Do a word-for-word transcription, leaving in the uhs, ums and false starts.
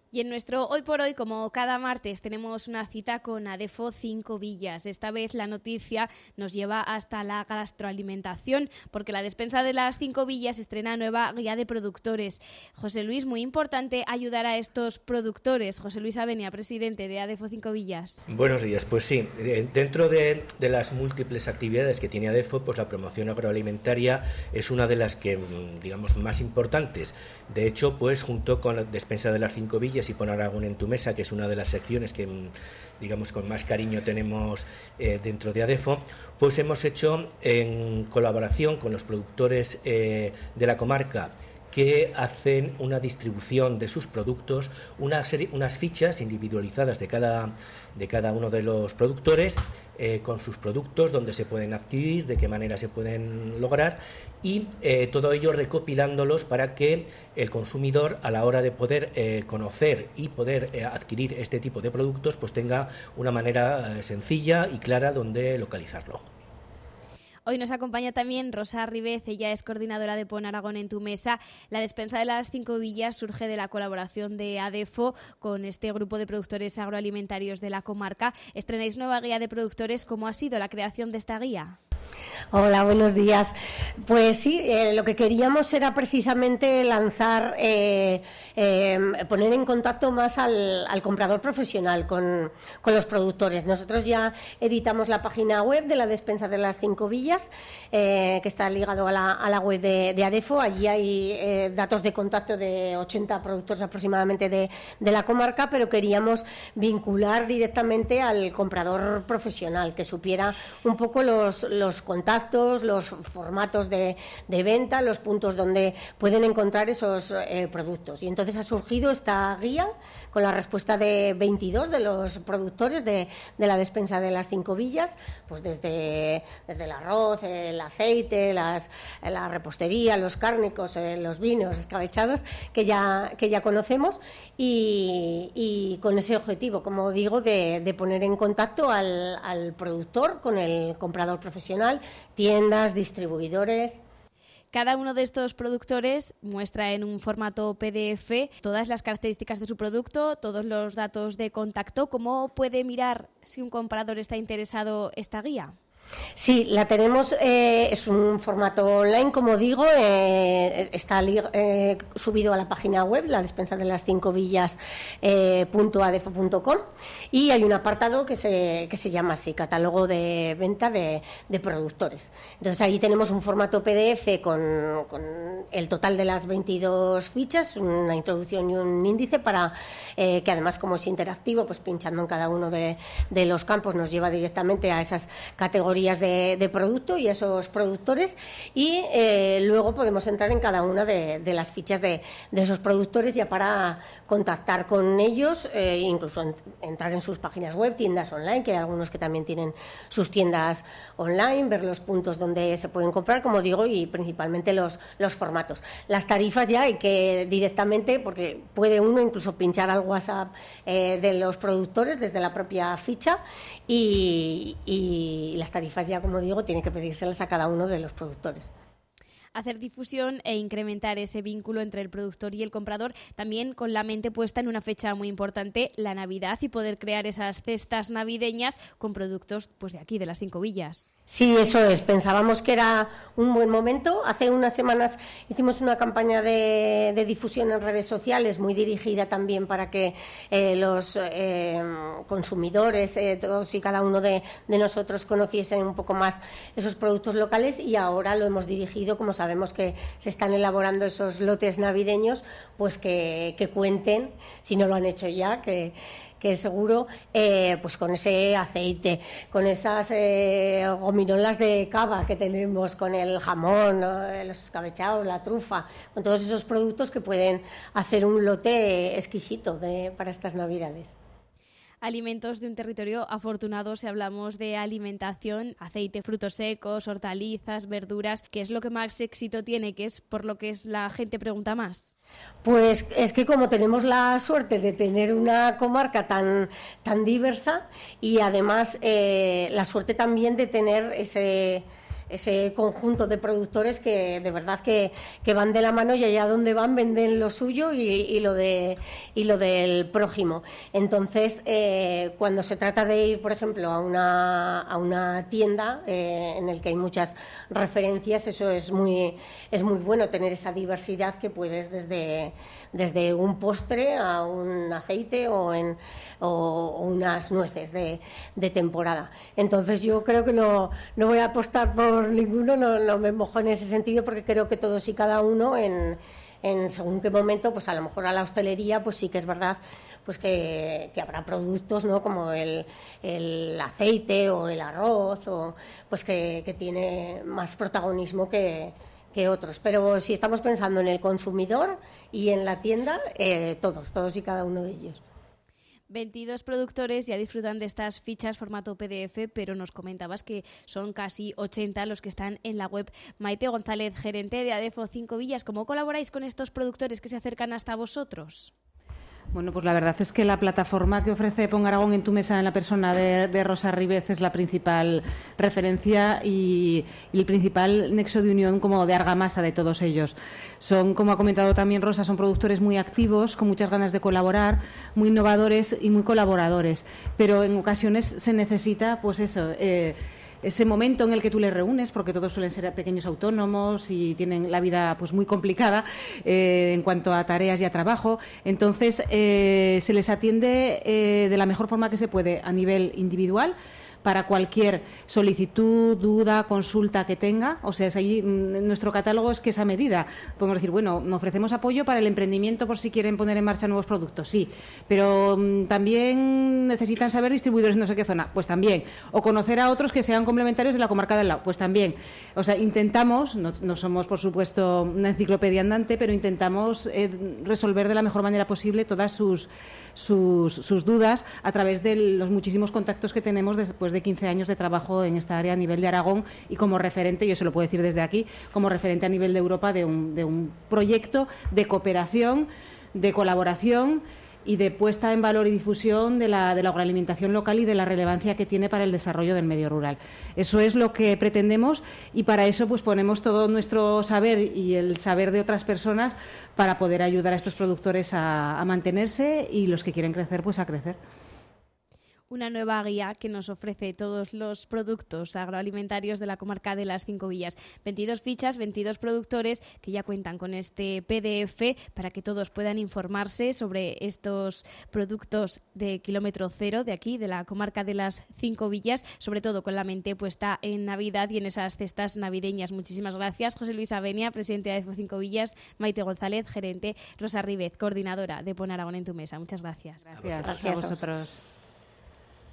Y en nuestro Hoy por Hoy, como cada martes, tenemos una cita con Adefo Cinco Villas. Esta vez la noticia nos lleva hasta la gastroalimentación, porque la despensa de las Cinco Villas estrena nueva guía de productores. José Luis, muy importante ayudar a estos productores. José Luis Avenia, presidente de Adefo Cinco Villas. Buenos días. Pues sí, dentro de, de las múltiples actividades que tiene Adefo, pues la promoción agroalimentaria es una de las que, digamos, más importantes. De hecho, pues junto con la despensa de las Cinco Villas y Pon Aragón en tu mesa, que es una de las secciones que, digamos, con más cariño tenemos eh, dentro de Adefo, pues hemos hecho en colaboración con los productores eh, de la comarca que hacen una distribución de sus productos, una serie, unas fichas individualizadas de cada, de cada uno de los productores, eh, con sus productos, dónde se pueden adquirir, de qué manera se pueden lograr, y eh, todo ello recopilándolos para que el consumidor, a la hora de poder eh, conocer y poder eh, adquirir este tipo de productos, pues tenga una manera eh, sencilla y clara donde localizarlo. Hoy nos acompaña también Rosa Ribez, ella es coordinadora de Pon Aragón en tu mesa. La despensa de las Cinco Villas surge de la colaboración de Adefo con este grupo de productores agroalimentarios de la comarca. Estrenáis nueva guía de productores. ¿Cómo ha sido la creación de esta guía? Hola, buenos días. Pues sí, eh, lo que queríamos era precisamente lanzar, eh, eh, poner en contacto más al, al comprador profesional con, con los productores. Nosotros ya editamos la página web de la despensa de las Cinco Villas, eh, que está ligado a la, a la web de, de Adefo. Allí hay eh, datos de contacto de ochenta productores aproximadamente de, de la comarca, pero queríamos vincular directamente al comprador profesional, que supiera un poco los, los contactos, los formatos de, de venta, los puntos donde pueden encontrar esos eh, productos. Y entonces ha surgido esta guía con la respuesta de veintidós de los productores de, de la despensa de las Cinco Villas, pues desde, desde el arroz, el aceite, las, la repostería, los cárnicos, eh, los vinos escabechados, que ya, que ya conocemos, y, y con ese objetivo, como digo, de, de poner en contacto al, al productor con el comprador profesional, tiendas, distribuidores. Cada uno de estos productores muestra en un formato P D F todas las características de su producto, todos los datos de contacto. ¿Cómo puede mirar si un comprador está interesado esta guía? Sí, la tenemos, eh, es un formato online, como digo, eh, está eh, subido a la página web, la despensa de las Cinco Villas eh, punto adefo punto com, y hay un apartado que se, que se llama así, catálogo de venta de, de productores. Entonces ahí tenemos un formato P D F con, con el total de las veintidós fichas, una introducción y un índice para eh, que además, como es interactivo, pues pinchando en cada uno de, de los campos nos lleva directamente a esas categorías De, de producto y esos productores, y eh, luego podemos entrar en cada una de, de las fichas de, de esos productores ya para contactar con ellos, eh, incluso en, entrar en sus páginas web, tiendas online, que hay algunos que también tienen sus tiendas online, ver los puntos donde se pueden comprar, como digo, y principalmente los, los formatos. Las tarifas ya hay que directamente, porque puede uno incluso pinchar al WhatsApp eh, de los productores desde la propia ficha, y, y las tarifas ya, como digo, tiene que pedírselas a cada uno de los productores. Hacer difusión e incrementar ese vínculo entre el productor y el comprador, también con la mente puesta en una fecha muy importante, la Navidad, y poder crear esas cestas navideñas con productos pues de aquí, de las Cinco Villas. Sí, eso es. Pensábamos que era un buen momento. Hace unas semanas hicimos una campaña de, de difusión en redes sociales muy dirigida también para que eh, los eh, consumidores, eh, todos y cada uno de, de nosotros conociesen un poco más esos productos locales, y ahora lo hemos dirigido, como sabemos que se están elaborando esos lotes navideños, pues que, que cuenten, si no lo han hecho ya, que que seguro, eh, pues con ese aceite, con esas eh, gominolas de cava que tenemos, con el jamón, ¿no? Los escabechados, la trufa, con todos esos productos que pueden hacer un lote exquisito de, para estas Navidades. Alimentos de un territorio afortunado, si hablamos de alimentación, aceite, frutos secos, hortalizas, verduras, ¿qué es lo que más éxito tiene? ¿Qué es por lo que es la gente pregunta más? Pues es que como tenemos la suerte de tener una comarca tan, tan diversa, y además eh, la suerte también de tener ese... ese conjunto de productores que de verdad que, que van de la mano y allá donde van venden lo suyo y, y lo de y lo del prójimo. Entonces, eh, cuando se trata de ir, por ejemplo, a una, a una tienda eh, en el que hay muchas referencias, eso es muy, es muy bueno, tener esa diversidad que puedes desde, desde un postre a un aceite o, en, o, o unas nueces de, de temporada. Entonces yo creo que no, no voy a apostar por ninguno, no, no me mojo en ese sentido, porque creo que todos y cada uno en, en según qué momento, pues a lo mejor a la hostelería pues sí que es verdad pues que, que habrá productos, ¿no?, como el, el aceite o el arroz, o pues que, que tiene más protagonismo que, que otros. Pero si estamos pensando en el consumidor y en la tienda, eh, todos, todos y cada uno de ellos. veintidós productores ya disfrutan de estas fichas formato P D F, pero nos comentabas que son casi ochenta los que están en la web. Maite González, gerente de Adefo Cinco Villas, ¿cómo colaboráis con estos productores que se acercan hasta vosotros? Bueno, pues la verdad es que la plataforma que ofrece Pon Aragón en tu mesa en la persona de, de Rosa Ribez es la principal referencia y, y el principal nexo de unión como de argamasa de todos ellos. Son, como ha comentado también Rosa, son productores muy activos, con muchas ganas de colaborar, muy innovadores y muy colaboradores, pero en ocasiones se necesita, pues eso, eh, ese momento en el que tú les reúnes, porque todos suelen ser pequeños autónomos y tienen la vida pues muy complicada eh, en cuanto a tareas y a trabajo. Entonces, eh, se les atiende eh, de la mejor forma que se puede a nivel individual, para cualquier solicitud, duda, consulta que tenga. O sea, es ahí, nuestro catálogo es que esa medida. Podemos decir, bueno, ofrecemos apoyo para el emprendimiento por si quieren poner en marcha nuevos productos, sí, pero um, también necesitan saber distribuidores en no sé qué zona, pues también. O conocer a otros que sean complementarios de la comarca del lado, pues también. O sea, intentamos, no, no somos por supuesto una enciclopedia andante, pero intentamos eh, resolver de la mejor manera posible todas sus Sus, sus dudas a través de los muchísimos contactos que tenemos después de quince años de trabajo en esta área a nivel de Aragón y como referente, y eso lo puedo decir desde aquí, como referente a nivel de Europa de un, de un proyecto de cooperación, de colaboración y de puesta en valor y difusión de la, de la agroalimentación local y de la relevancia que tiene para el desarrollo del medio rural. Eso es lo que pretendemos y para eso pues ponemos todo nuestro saber y el saber de otras personas para poder ayudar a estos productores a, a mantenerse y los que quieren crecer pues a crecer. Una nueva guía que nos ofrece todos los productos agroalimentarios de la comarca de las Cinco Villas. veintidós fichas, veintidós productores que ya cuentan con este P D F para que todos puedan informarse sobre estos productos de kilómetro cero de aquí, de la comarca de las Cinco Villas, sobre todo con la mente puesta en Navidad y en esas cestas navideñas. Muchísimas gracias, José Luis Avenia, presidente de Adefo Cinco Villas, Maite González, gerente, Rosa Ribez, coordinadora de Pon Aragón en tu mesa. Muchas gracias. Gracias, gracias a vosotros.